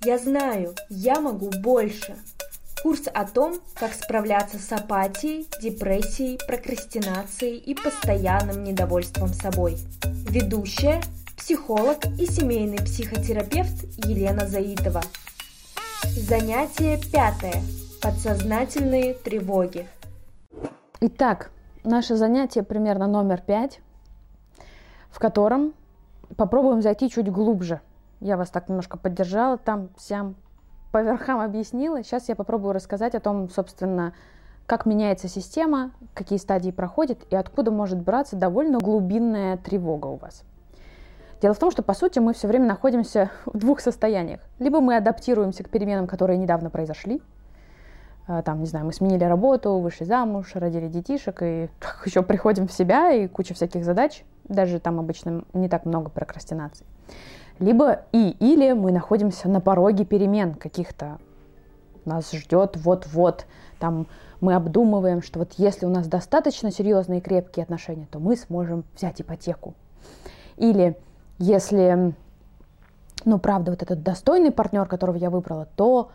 Я знаю, я могу больше. Курс о том, как справляться с апатией, депрессией, прокрастинацией и постоянным недовольством собой. Ведущая, психолог и семейный психотерапевт Елена Заитова. Занятие 5. Подсознательные тревоги. Итак, наше занятие примерно номер 5, в котором попробуем зайти чуть глубже. Я вас так немножко поддержала, там всем по верхам объяснила. Сейчас я попробую рассказать о том, собственно, как меняется система, какие стадии проходит и откуда может браться довольно глубинная тревога у вас. Дело в том, что, по сути, мы все время находимся в двух состояниях. Либо мы адаптируемся к переменам, которые недавно произошли. Там, не знаю, мы сменили работу, вышли замуж, родили детишек, и еще приходим в себя, и куча всяких задач. Даже там обычно не так много прокрастинаций. Или мы находимся на пороге перемен каких-то. Нас ждет вот-вот. Там мы обдумываем, что вот если у нас достаточно серьезные и крепкие отношения, то мы сможем взять ипотеку. Или если, правда, вот этот достойный партнер, которого я выбрала, то,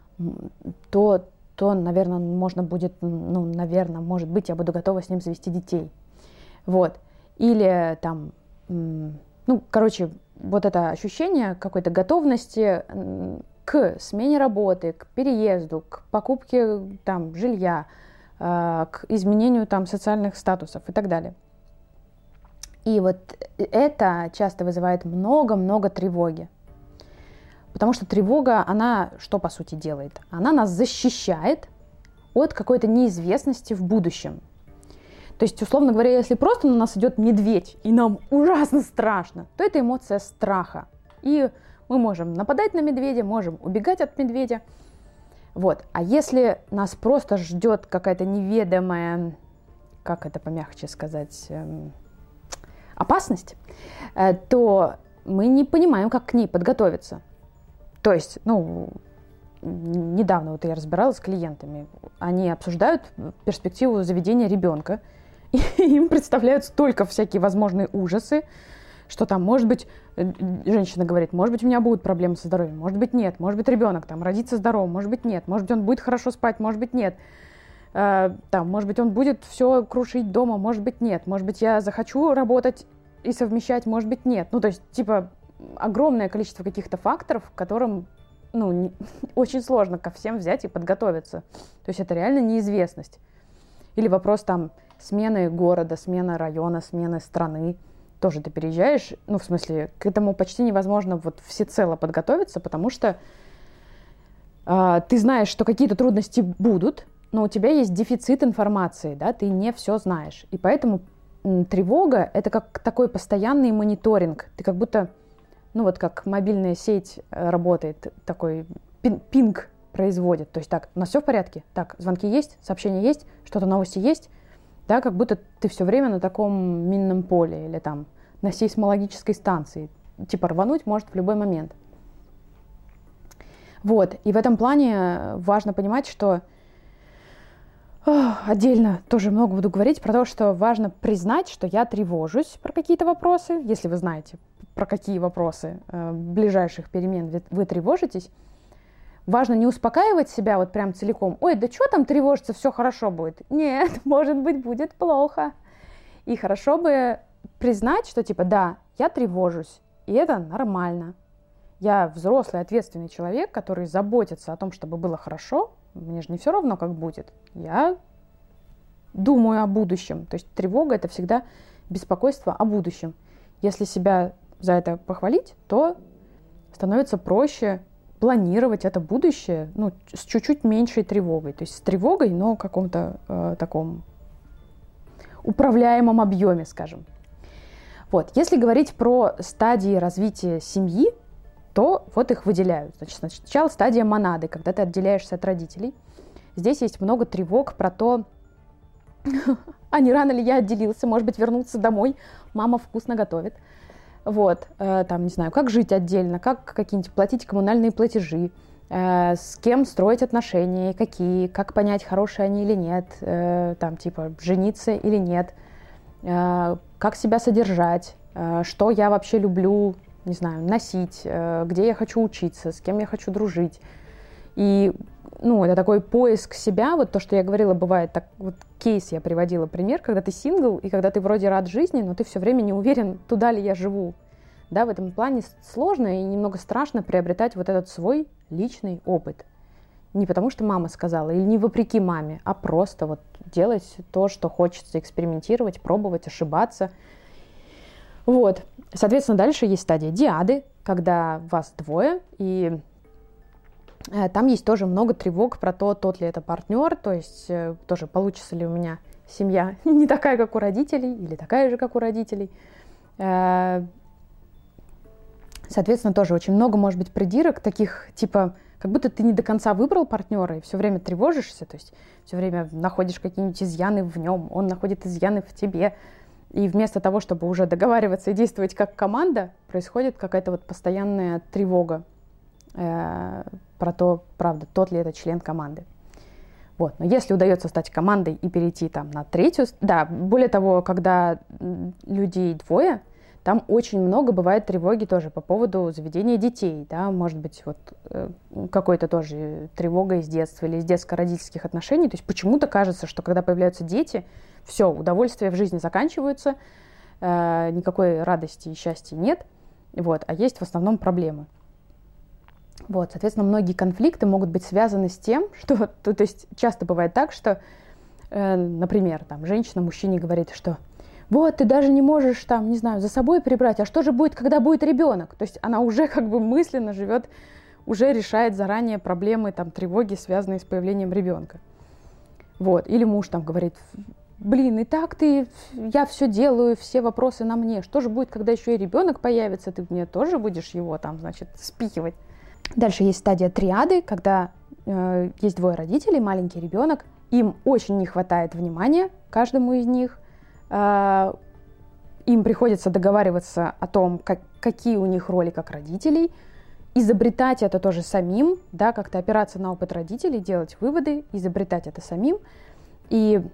наверное, можно будет, может быть, я буду готова с ним завести детей. Вот. Или там, вот это ощущение какой-то готовности к смене работы, к переезду, к покупке там жилья, к изменению там социальных статусов и так далее. И вот это часто вызывает много-много тревоги. Потому что тревога, она что по сути делает? Она нас защищает от какой-то неизвестности в будущем. То есть, условно говоря, если просто на нас идет медведь, и нам ужасно страшно, то это эмоция страха. И мы можем нападать на медведя, можем убегать от медведя. Вот. А если нас просто ждет какая-то неведомая, как это помягче сказать, опасность, то мы не понимаем, как к ней подготовиться. То есть, недавно вот я разбиралась с клиентами, они обсуждают перспективу заведения ребенка, и им представляют столько всякие возможные ужасы, что там, может быть, женщина говорит, может быть, у меня будут проблемы со здоровьем, может быть, нет, может быть, ребенок там родится здоровым, может быть, нет, может быть, он будет хорошо спать, может быть, нет, может быть, он будет все крушить дома, может быть, нет, может быть, я захочу работать и совмещать, может быть, нет. То есть, огромное количество каких-то факторов, к которым, очень сложно ко всем взять и подготовиться. То есть, это реально неизвестность. Или вопрос там смены города, смена района, смены страны. Тоже ты переезжаешь, к этому почти невозможно всецело подготовиться, потому что ты знаешь, что какие-то трудности будут, но у тебя есть дефицит информации, да, ты не все знаешь. И поэтому тревога – это как такой постоянный мониторинг. Ты как будто, как мобильная сеть работает, такой пинг производит. То есть так, у нас все в порядке? Так, звонки есть, сообщения есть, что-то новости есть? Да, как будто ты все время на таком минном поле или там на сейсмологической станции. Рвануть может в любой момент. Вот, и в этом плане важно понимать, что отдельно тоже много буду говорить про то, что важно признать, что я тревожусь про какие-то вопросы. Если вы знаете, про какие вопросы ближайших перемен вы тревожитесь, важно не успокаивать себя прям целиком. Ой, да что там тревожиться, все хорошо будет. Нет, может быть, будет плохо. И хорошо бы признать, что да, я тревожусь, и это нормально. Я взрослый, ответственный человек, который заботится о том, чтобы было хорошо. Мне же не все равно, как будет. Я думаю о будущем. То есть тревога – это всегда беспокойство о будущем. Если себя за это похвалить, то становится проще планировать это будущее с чуть-чуть меньшей тревогой. То есть с тревогой, но в каком-то таком управляемом объеме, скажем. Вот. Если говорить про стадии развития семьи, то их выделяют. Значит, сначала стадия монады, когда ты отделяешься от родителей. Здесь есть много тревог про то, а не рано ли я отделился, может быть, вернуться домой, мама вкусно готовит. Вот, там, не знаю, как жить отдельно, как какие-нибудь платить коммунальные платежи, с кем строить отношения и какие, как понять, хорошие они или нет, там, жениться или нет, как себя содержать, что я вообще люблю не знаю, носить, где я хочу учиться, с кем я хочу дружить. И, это такой поиск себя, вот то, что я говорила, бывает, так вот кейс я приводила пример, когда ты сингл, и когда ты вроде рад жизни, но ты все время не уверен, туда ли я живу. Да, в этом плане сложно и немного страшно приобретать вот этот свой личный опыт. Не потому, что мама сказала, или не вопреки маме, а просто вот делать то, что хочется, экспериментировать, пробовать, ошибаться. Вот. Соответственно, дальше есть стадия диады, когда вас двое, и там есть тоже много тревог про то, тот ли это партнер, то есть тоже получится ли у меня семья не такая, как у родителей, или такая же, как у родителей. Соответственно, тоже очень много может быть придирок таких, типа, как будто ты не до конца выбрал партнера и все время тревожишься, то есть все время находишь какие-нибудь изъяны в нем, он находит изъяны в тебе. И вместо того, чтобы уже договариваться и действовать как команда, происходит какая-то вот постоянная тревога про то, правда, тот ли это член команды. Вот. Но если удается стать командой и перейти там на третью... Да, более того, когда людей двое, там очень много бывает тревоги тоже по поводу заведения детей. Да? Может быть, вот какой-то тоже тревога из детства или из детско-родительских отношений. То есть почему-то кажется, что когда появляются дети, все, удовольствия в жизни заканчиваются, никакой радости и счастья нет, вот, а есть в основном проблемы. Вот, соответственно, многие конфликты могут быть связаны с тем, что, то есть часто бывает так, что, например, там, женщина мужчине говорит, что вот, ты даже не можешь, там, не знаю, за собой прибрать, а что же будет, когда будет ребенок? То есть она уже как бы мысленно живет, уже решает заранее проблемы, там, тревоги, связанные с появлением ребенка. Вот, или муж там говорит, блин, и так я все делаю, все вопросы на мне, что же будет, когда еще и ребенок появится, ты мне тоже будешь его там, значит, спихивать? Дальше есть стадия триады, когда есть двое родителей, маленький ребенок, им очень не хватает внимания, каждому из них. Им приходится договариваться о том, какие у них роли как родителей, изобретать это тоже самим, да, как-то опираться на опыт родителей, делать выводы, изобретать это самим. И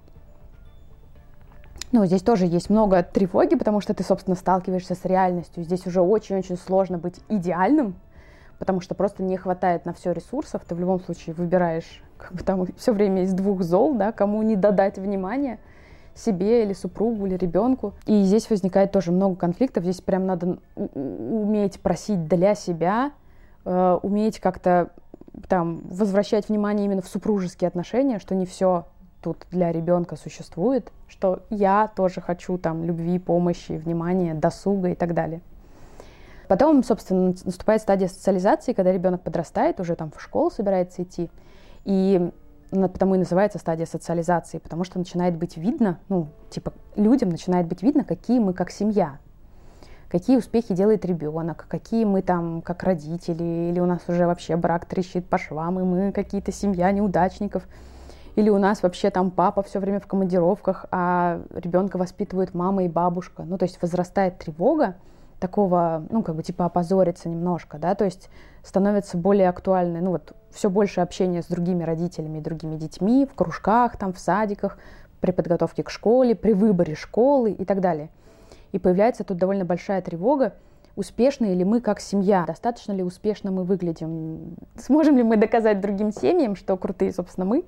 здесь тоже есть много тревоги, потому что ты, собственно, сталкиваешься с реальностью. Здесь уже очень-очень сложно быть идеальным, потому что просто не хватает на все ресурсов. Ты в любом случае выбираешь там все время из двух зол, да, кому не додать внимания, себе или супругу, или ребенку. И здесь возникает тоже много конфликтов. Здесь прям надо уметь просить для себя, уметь как-то там возвращать внимание именно в супружеские отношения, что не все тут для ребенка существует, что я тоже хочу там любви, помощи, внимания, досуга и так далее. Потом, собственно, наступает стадия социализации, когда ребенок подрастает, уже там в школу собирается идти, и потому и называется стадия социализации, потому что начинает быть видно, людям начинает быть видно, какие мы как семья, какие успехи делает ребенок, какие мы там как родители, или у нас уже вообще брак трещит по швам, и мы какие-то семья неудачников, или у нас вообще там папа все время в командировках, а ребенка воспитывают мама и бабушка. То есть возрастает тревога такого, опозориться немножко, да, то есть становится более актуальной, все больше общения с другими родителями и другими детьми в кружках, там, в садиках, при подготовке к школе, при выборе школы и так далее. И появляется тут довольно большая тревога, успешны ли мы как семья, достаточно ли успешно мы выглядим, сможем ли мы доказать другим семьям, что крутые, собственно, мы,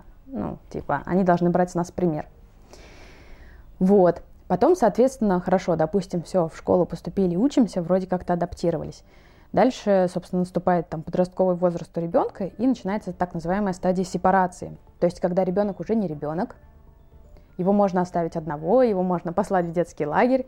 они должны брать с нас пример. Вот. Потом, соответственно, хорошо, допустим, все, в школу поступили, учимся, вроде как-то адаптировались. Дальше, собственно, наступает там подростковый возраст у ребенка, и начинается так называемая стадия сепарации. То есть, когда ребенок уже не ребенок, его можно оставить одного, его можно послать в детский лагерь,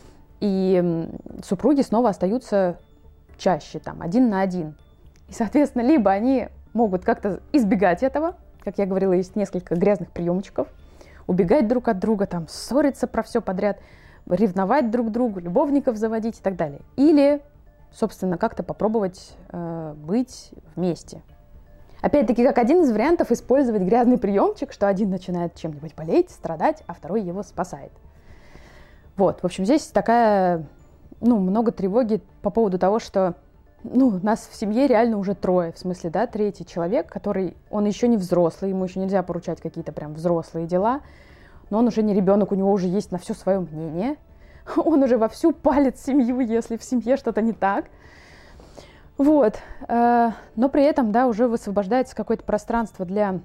и супруги снова остаются чаще, там, один на один. И, соответственно, либо они могут как-то избегать этого, как я говорила, есть несколько грязных приемчиков, убегать друг от друга, там, ссориться про все подряд, ревновать друг к другу, любовников заводить и так далее. Или, собственно, как-то попробовать быть вместе. Опять-таки, как один из вариантов использовать грязный приемчик, что один начинает чем-нибудь болеть, страдать, а второй его спасает. Вот, в общем, здесь такая, много тревоги по поводу того, что, нас в семье реально уже трое, в смысле, да, третий человек, он еще не взрослый, ему еще нельзя поручать какие-то прям взрослые дела, но он уже не ребенок, у него уже есть на все свое мнение, он уже вовсю палит семью, если в семье что-то не так. Вот. Но при этом, да, уже высвобождается какое-то пространство для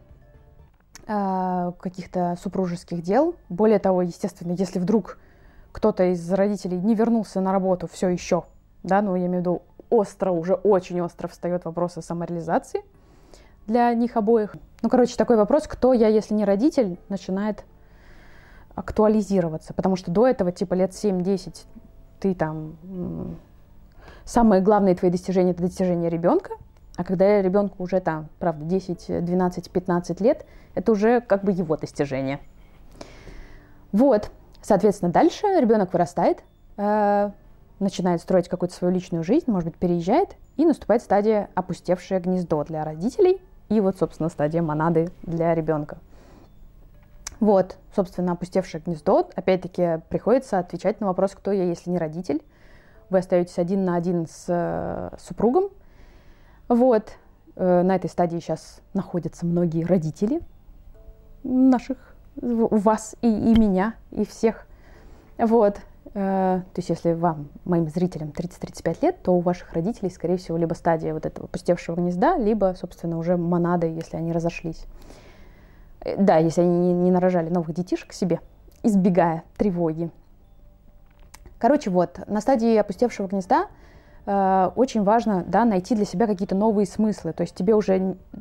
каких-то супружеских дел. Более того, естественно, если вдруг кто-то из родителей не вернулся на работу все еще, да, ну, я имею в виду, уже очень остро встает вопрос о самореализации для них обоих. Ну, короче, такой вопрос, кто я, если не родитель, начинает актуализироваться. Потому что до этого, типа, лет 7-10 ты там... Самые главные твои достижения — это достижения ребенка. А когда ребенку уже там, правда, 10, 12, 15 лет, это уже как бы его достижение. Вот. Соответственно, дальше ребенок вырастает, начинает строить какую-то свою личную жизнь, может быть, переезжает, и наступает стадия опустевшее гнездо для родителей, и вот, собственно, стадия монады для ребенка. Вот, собственно, опустевшее гнездо. Опять-таки, приходится отвечать на вопрос, кто я, если не родитель. Вы остаетесь один на один с супругом. Вот, на этой стадии сейчас находятся многие родители наших, вас и меня, и всех. Вот, то есть если вам, моим зрителям, 30-35 лет, то у ваших родителей, скорее всего, либо стадия вот этого опустевшего гнезда, либо, собственно, уже монады, если они разошлись. Да, если они не нарожали новых детишек себе, избегая тревоги. Короче, вот, на стадии опустевшего гнезда очень важно, да, найти для себя какие-то новые смыслы. То есть тебе уже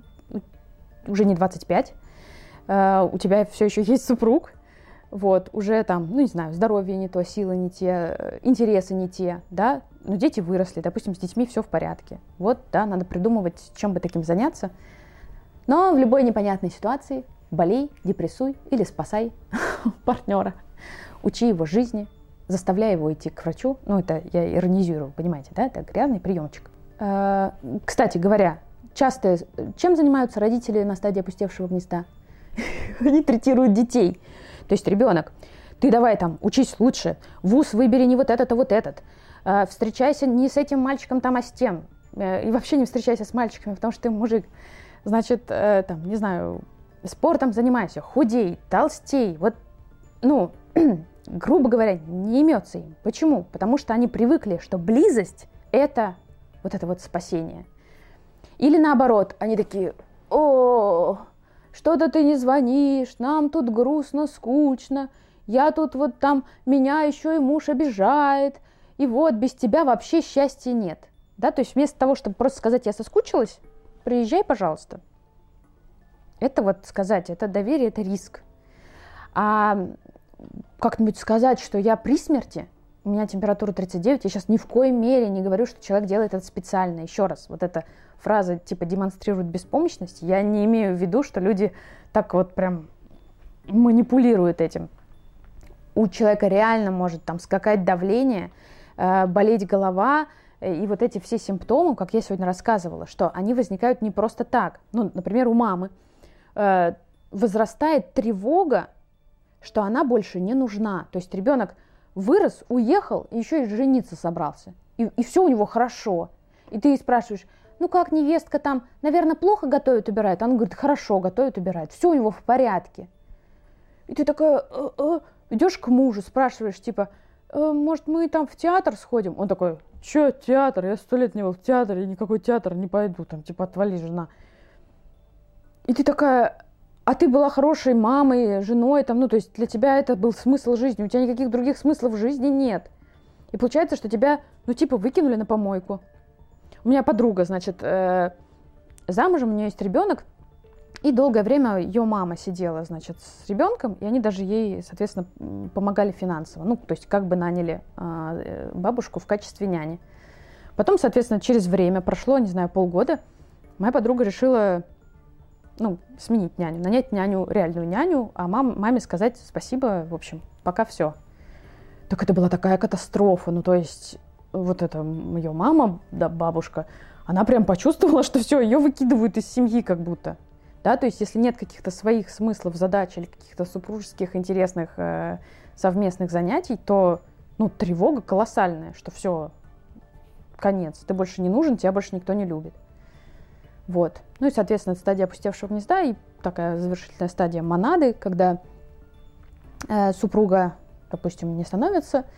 не 25, у тебя все еще есть супруг, вот, уже там, ну, не знаю, здоровье не то, силы не те, интересы не те, да, но дети выросли, допустим, с детьми все в порядке. Вот, да, надо придумывать, чем бы таким заняться. Но в любой непонятной ситуации болей, депрессуй или спасай партнера, учи его жизни, заставляя его идти к врачу. Ну, это я иронизирую, понимаете, да? Это грязный приемчик. Кстати говоря, часто чем занимаются родители на стадии опустевшего гнезда? Они третируют детей. То есть ребенок, ты давай там учись лучше, вуз выбери не вот этот, а вот этот. Встречайся не с этим мальчиком там, а с тем. И вообще не встречайся с мальчиками, потому что ты мужик. Значит, там, не знаю, спортом занимайся, худей, толстей. Вот, ну... грубо говоря, не имется им. Почему? Потому что они привыкли, что близость – это вот спасение. Или наоборот, они такие: о, что-то ты не звонишь, нам тут грустно, скучно, я тут вот там, меня еще и муж обижает, и вот без тебя вообще счастья нет. Да, то есть вместо того, чтобы просто сказать: я соскучилась, приезжай, пожалуйста. Это вот сказать, это доверие, это риск. А как-нибудь сказать, что я при смерти, у меня температура 39, я сейчас ни в коей мере не говорю, что человек делает это специально. Еще раз, вот эта фраза типа демонстрирует беспомощность, я не имею в виду, что люди так вот прям манипулируют этим. У человека реально может там скакать давление, болеть голова, и вот эти все симптомы, как я сегодня рассказывала, что они возникают не просто так. Ну, например, у мамы возрастает тревога, что она больше не нужна. То есть ребенок вырос, уехал, и еще и жениться собрался. И все у него хорошо. И ты ей спрашиваешь: ну как невестка там, наверное, плохо готовит, убирает? Она говорит: хорошо, готовит, убирает. Все у него в порядке. И ты такая, идешь к мужу, спрашиваешь, типа: может, мы там в театр сходим? Он такой: че театр? Я 100 лет не был в театре, я никакой театр не пойду. Там, типа, отвали, жена. И ты такая: а ты была хорошей мамой, женой, там, ну, то есть для тебя это был смысл жизни, у тебя никаких других смыслов в жизни нет. И получается, что тебя, ну, типа, выкинули на помойку. У меня подруга, значит, замужем, у нее есть ребенок, и долгое время ее мама сидела, значит, с ребенком, и они даже ей, соответственно, помогали финансово. Ну, то есть как бы наняли бабушку в качестве няни. Потом, соответственно, через время, прошло, не знаю, полгода, моя подруга решила... ну, сменить няню, нанять няню, реальную няню, а маме сказать спасибо, в общем, пока все. Так это была такая катастрофа, ну, то есть вот эта ее мама, да, бабушка, она прям почувствовала, что все, ее выкидывают из семьи как будто, да, то есть если нет каких-то своих смыслов, задач или каких-то супружеских интересных совместных занятий, то, ну, тревога колоссальная, что все, конец, ты больше не нужен, тебя больше никто не любит. Вот. Ну и, соответственно, стадия опустевшего гнезда и такая завершительная стадия монады, когда супруга, допустим, не становится,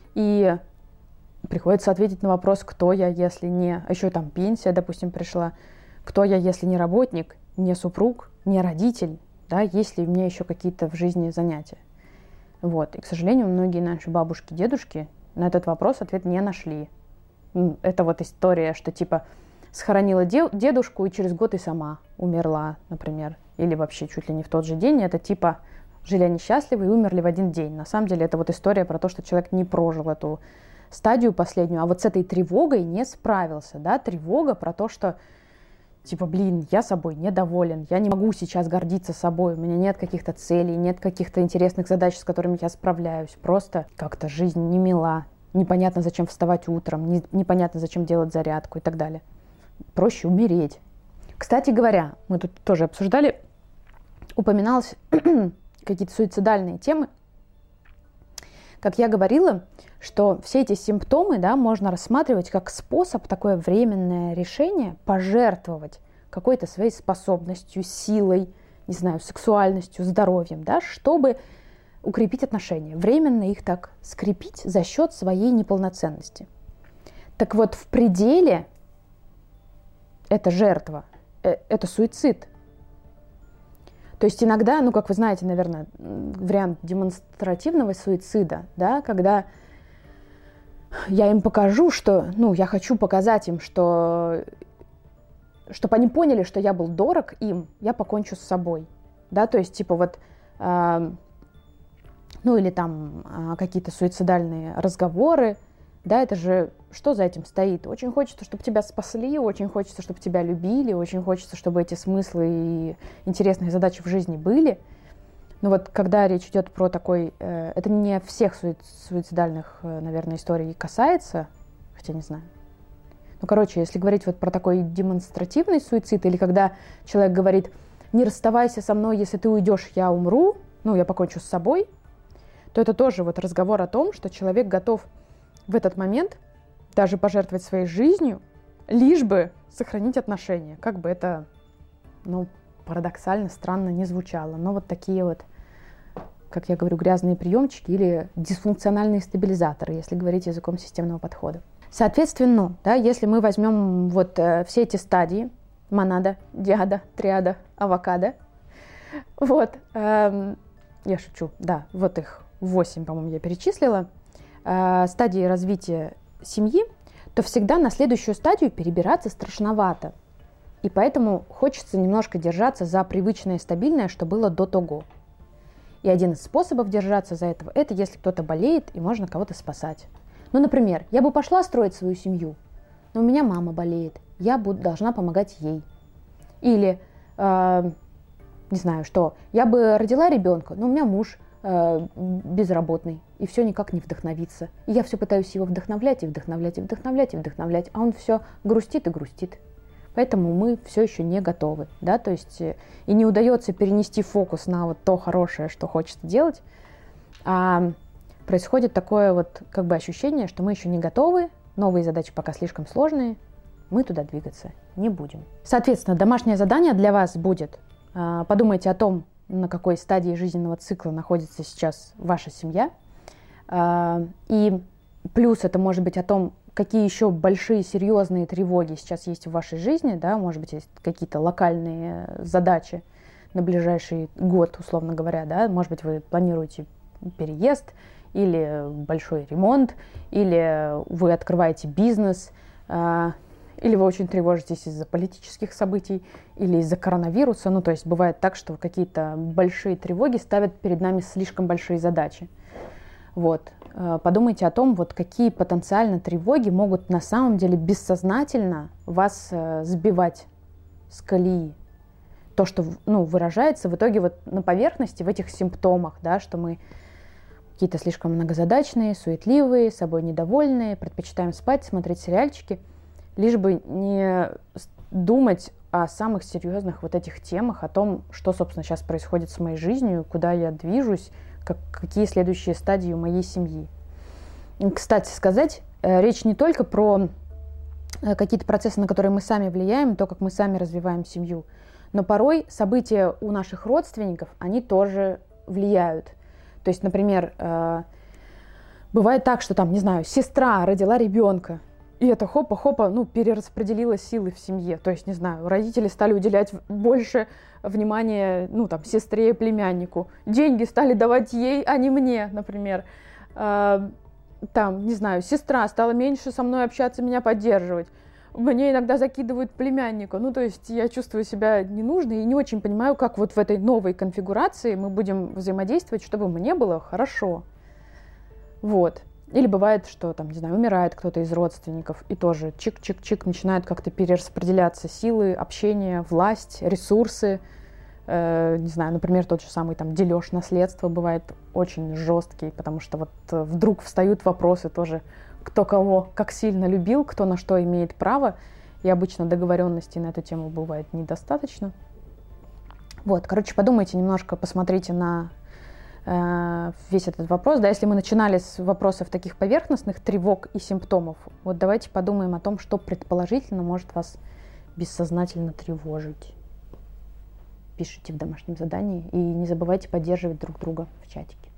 И приходится ответить на вопрос, кто я, если не... А еще там пенсия, допустим, пришла. Кто я, если не работник, не супруг, не родитель, да, есть ли у меня еще какие-то в жизни занятия. Вот. И, к сожалению, многие наши бабушки, дедушки на этот вопрос ответ не нашли. Это вот история, что типа схоронила дедушку и через год и сама умерла, например. Или вообще чуть ли не в тот же день. Это типа жили они счастливы и умерли в один день. На самом деле это вот история про то, что человек не прожил эту стадию последнюю, а вот с этой тревогой не справился. Да? Тревога про то, что типа, блин, я собой недоволен, я не могу сейчас гордиться собой, у меня нет каких-то целей, нет каких-то интересных задач, с которыми я справляюсь. Просто как-то жизнь не мила, непонятно, зачем вставать утром, непонятно, зачем делать зарядку и так далее. Проще умереть. Кстати говоря, мы тут тоже обсуждали, упоминалось какие-то суицидальные темы. Как я говорила, что все эти симптомы, да, можно рассматривать как способ, такое временное решение пожертвовать какой-то своей способностью, силой, не знаю, сексуальностью, здоровьем, да, чтобы укрепить отношения, временно их так скрепить за счет своей неполноценности. Так вот, в пределе это жертва, это суицид. То есть иногда, ну, как вы знаете, наверное, вариант демонстративного суицида, да, когда я им покажу, что, ну, я хочу показать им, что, чтобы они поняли, что я был дорог им, я покончу с собой, да, то есть, типа, вот, ну, или там какие-то суицидальные разговоры, да, это же, что за этим стоит? Очень хочется, чтобы тебя спасли, очень хочется, чтобы тебя любили, очень хочется, чтобы эти смыслы и интересные задачи в жизни были. Но вот когда речь идет про такой, это не всех суицидальных, наверное, историй касается, хотя не знаю. Ну, короче, если говорить вот про такой демонстративный суицид, или когда человек говорит, не расставайся со мной, если ты уйдешь, я умру, ну, я покончу с собой, то это тоже вот разговор о том, что человек готов в этот момент даже пожертвовать своей жизнью, лишь бы сохранить отношения. Как бы это, ну, парадоксально, странно не звучало. Но вот такие вот, как я говорю, грязные приемчики или дисфункциональные стабилизаторы, если говорить языком системного подхода. Соответственно, да, если мы возьмем вот все эти стадии, монада, диада, триада, авокадо, вот, я шучу, да, вот их 8, по-моему, я перечислила, стадии развития семьи, то всегда на следующую стадию перебираться страшновато. И поэтому хочется немножко держаться за привычное и стабильное, что было до того. И один из способов держаться за этого, это если кто-то болеет и можно кого-то спасать. Ну, например, я бы пошла строить свою семью, но у меня мама болеет, я должна помогать ей. Или, не знаю что, я бы родила ребенка, но у меня муж безработный, и все никак не вдохновится. И я все пытаюсь его вдохновлять, и вдохновлять, и вдохновлять, и вдохновлять, а он все грустит и грустит. Поэтому мы все еще не готовы, да, то есть и не удается перенести фокус на вот то хорошее, что хочется делать, а происходит такое вот как бы ощущение, что мы еще не готовы, новые задачи пока слишком сложные, мы туда двигаться не будем. Соответственно, домашнее задание для вас будет, подумайте о том, на какой стадии жизненного цикла находится сейчас ваша семья. И плюс это может быть о том, какие еще большие серьезные тревоги сейчас есть в вашей жизни, да, может быть, есть какие-то локальные задачи на ближайший год, условно говоря, да, может быть, вы планируете переезд или большой ремонт, или вы открываете бизнес, или вы очень тревожитесь из-за политических событий, или из-за коронавируса. Ну, то есть бывает так, что какие-то большие тревоги ставят перед нами слишком большие задачи. Вот. Подумайте о том, вот какие потенциально тревоги могут на самом деле бессознательно вас сбивать с колеи. То, что, ну, выражается в итоге вот на поверхности, в этих симптомах, да, что мы какие-то слишком многозадачные, суетливые, собой недовольные, предпочитаем спать, смотреть сериальчики, лишь бы не думать о самых серьезных вот этих темах, о том, что, собственно, сейчас происходит с моей жизнью, куда я движусь, какие следующие стадии у моей семьи. Кстати сказать, речь не только про какие-то процессы, на которые мы сами влияем, то, как мы сами развиваем семью, но порой события у наших родственников, они тоже влияют. То есть, например, Бывает так, что там, не знаю, сестра родила ребенка, и это хопа-хопа, ну, перераспределила силы в семье. То есть, не знаю, родители стали уделять больше внимания, ну, там, сестре и племяннику. Деньги стали давать ей, а не мне, например. Там, не знаю, сестра стала меньше со мной общаться, меня поддерживать. Мне иногда закидывают племянника. Ну, то есть я чувствую себя ненужной и не очень понимаю, как вот в этой новой конфигурации мы будем взаимодействовать, чтобы мне было хорошо. Вот. Или бывает, что там, не знаю, умирает кто-то из родственников, и тоже чик-чик-чик начинают как-то перераспределяться силы, общение, власть, ресурсы. Не знаю, например, тот же самый там дележ наследства бывает очень жесткий, потому что вот вдруг встают вопросы тоже, кто кого как сильно любил, кто на что имеет право, и обычно договоренностей на эту тему бывает недостаточно. Вот, короче, подумайте немножко, посмотрите на весь этот вопрос. Да, если мы начинали с вопросов таких поверхностных, тревог и симптомов, вот давайте подумаем о том, что предположительно может вас бессознательно тревожить. Пишите в домашнем задании и не забывайте поддерживать друг друга в чатике.